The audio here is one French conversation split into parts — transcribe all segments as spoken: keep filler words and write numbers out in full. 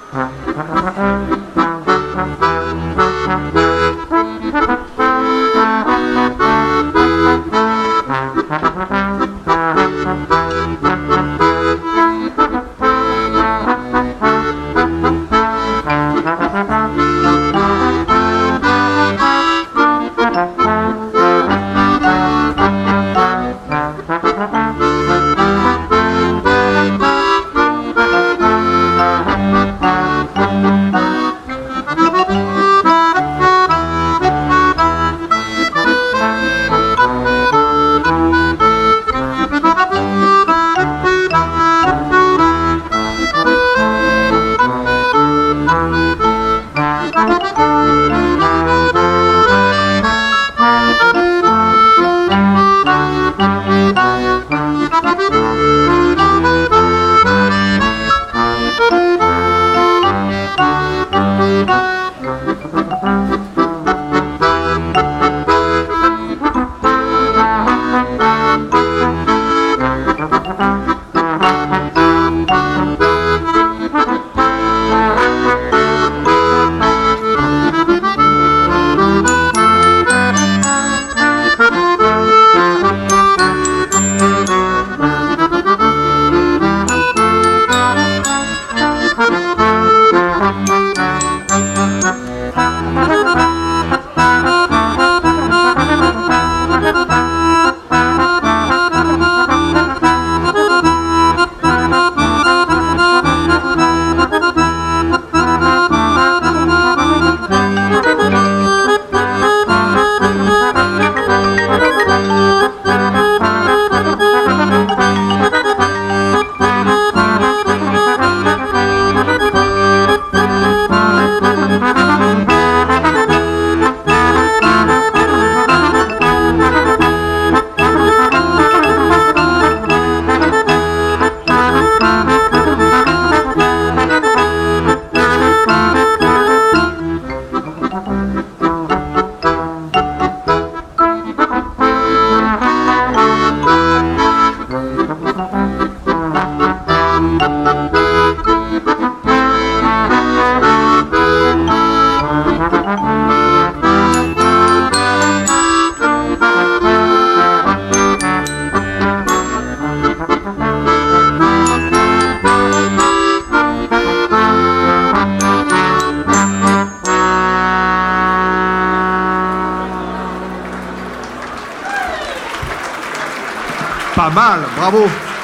Pas mal, bravo.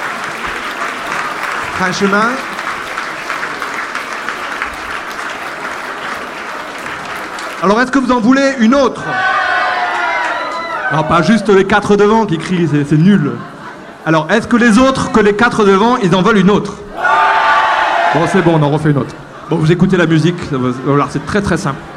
Franchement. Alors, est-ce que vous en voulez une autre? Non, pas juste les quatre devant qui crient, c'est, c'est nul. Alors, est-ce que les autres, que les quatre devant, ils en veulent une autre? Bon, c'est bon, on en refait une autre. Bon, vous écoutez la musique, alors c'est très très simple.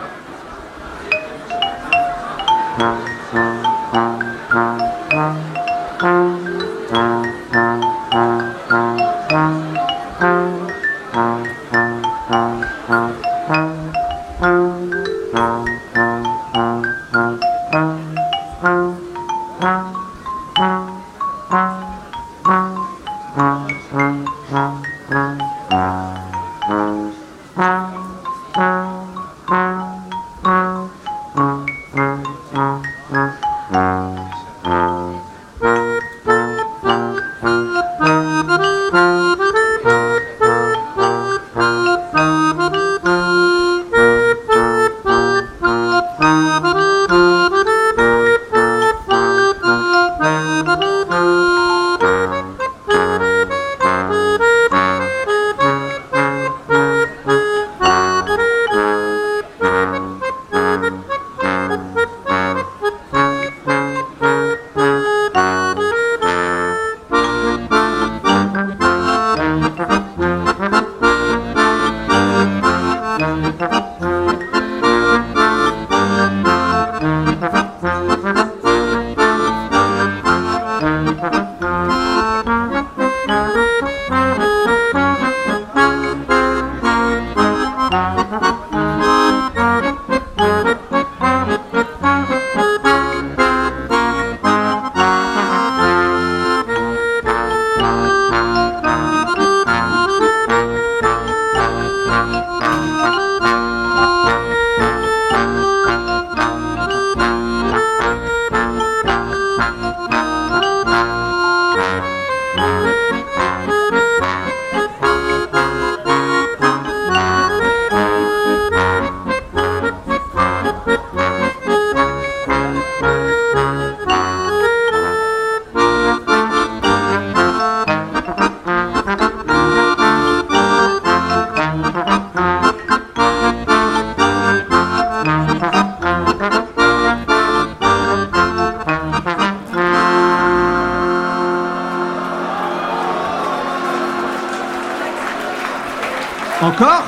Encore?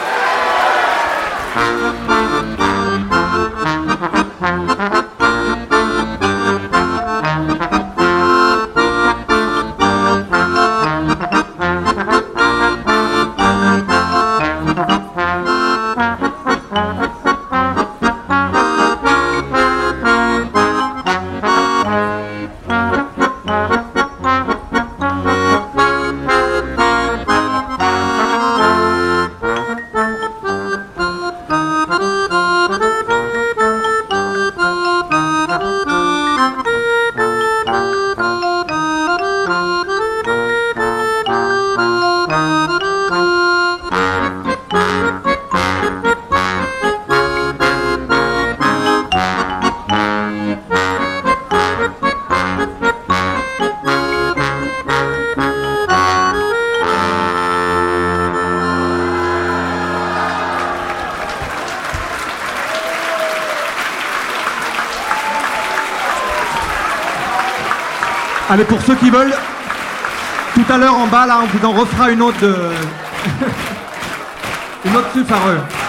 Allez, pour ceux qui veulent, tout à l'heure en bas, là, on vous en refera une autre de... une autre suite par eux.